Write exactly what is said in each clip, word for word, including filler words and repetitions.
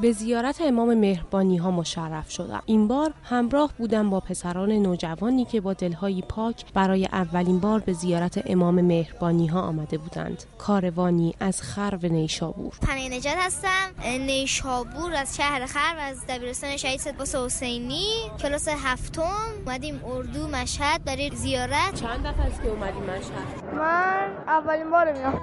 به زیارت امام مهربانی ها مشرف شدم. این بار همراه بودم با پسران نوجوانی که با دلهای پاک برای اولین بار به زیارت امام مهربانی ها آمده بودند. کاروانی از خرو نیشابور. پناه نجات هستم، نیشابور، از شهر خرو، از دبیرستان شهید سیدباس حسینی، کلاس هفتم. اومدیم اردو مشهد برای زیارت. چند دفعه است که اومدیم مشهد؟ من اولین بار میام.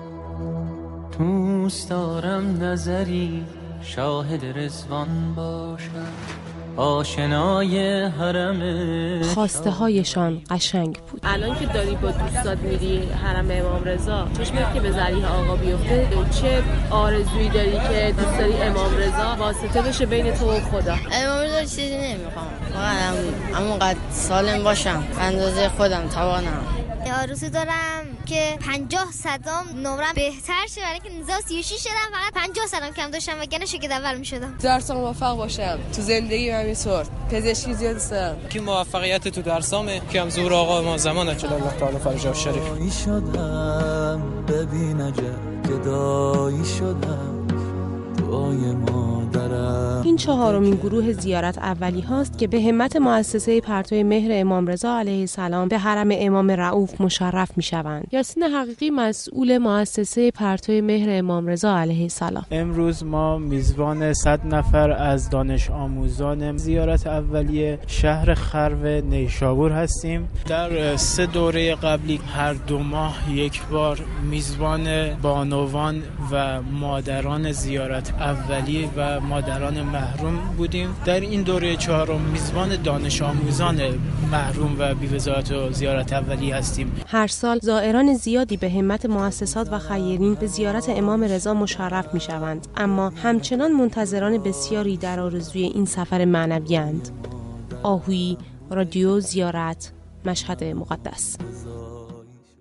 دوست دارم نظری شاهد رضوان باشم، آشنای حرم. خواسته هایشان قشنگ بود. الان که داری با دوستات میری حرم امام رضا، چشمت که به ذریح آقا بیفته، چه آرزویی داری که دوست داری امام رضا واسطه بشه بین تو و خدا؟ امام رضا چیزی نمیخوام، فقط همونقدر سالم باشم، اندازه خودم توانم. آرزو دارم که پنجاه صدام نمرم بهتر شه، برای که نزد سی و شش شدم، فقط پنجاه صدام کم داشتم وگرنه شاگرد اول میشدم. درسام موفق باشم تو زندگی همینطور، پزشکی زیاد دارم. کی موفقیت تو درسامه که هم زور آقا امام زمان اجل الله تعالی فرجه شریف. دایی شدم ببین عجب گدایی شدم دعای مادرم. این چهارمین گروه زیارت اولی هاست که به همت مؤسسه پرتو مهر امام رضا علیه السلام به حرم امام رؤوف مشرف می شوند. یاسین حقیقی مسئول مؤسسه پرتو مهر امام رضا علیه السلام. امروز ما میزبان صد نفر از دانش آموزان زیارت اولیه شهر خرو نیشابور هستیم. در سه دوره قبلی هر دو ماه یک بار میزبان بانوان و مادران زیارت اولیه و مادران محروم بودیم. در این دوره چهارم میزبان دانش آموزان محروم و بی‌وزارت و زیارت اولیه هستیم. هر سال زائران زیادی به همت مؤسسات و خیرین به زیارت امام رضا مشرف میشوند، اما همچنان منتظران بسیاری در آرزوی این سفر معنوی‌اند. آهویی، رادیو زیارت، مشهد مقدس.